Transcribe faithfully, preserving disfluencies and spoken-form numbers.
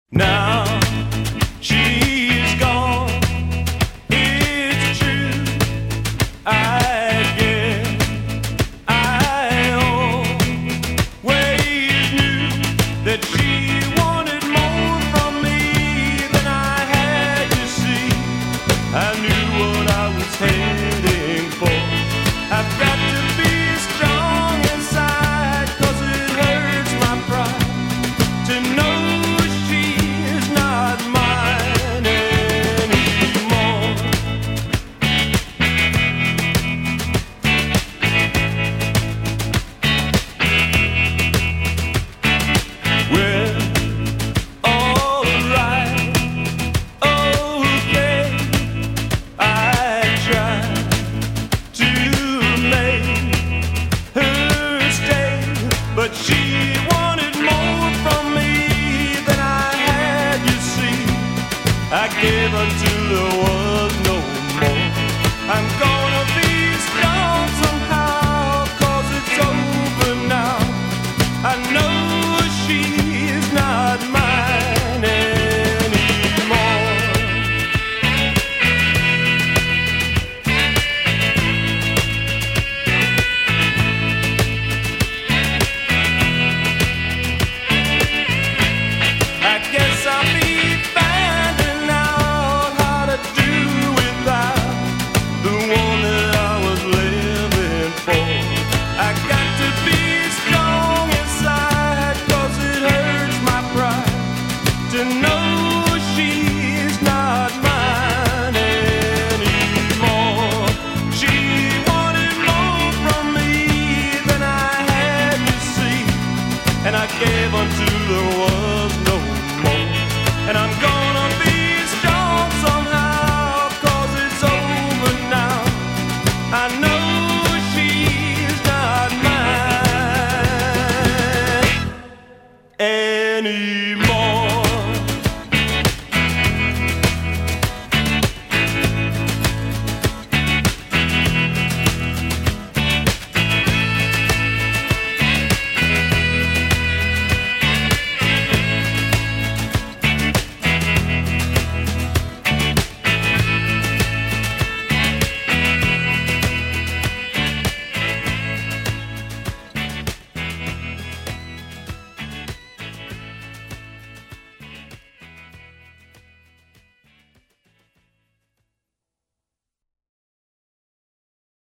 Now she's gone, it's true. I guess I always knew that she wanted more from me than I had to see. I knew what I was heading for. I've got to be strong inside, 'cause it hurts my pride to know but she wanted more from me than I had, you see. I gave until there was no more. I'm gonna be strong somehow, 'cause it's over now. I know she's not mine anymore. I guess I'll be finding out how to do without the one that I was living for. I got to be strong inside, 'cause it hurts my pride to know she's not mine anymore. She wanted more from me than I had to see, and I gave until there was no more. And I'm gonna be strong somehow, 'cause it's over now. I know she's not mine anymore.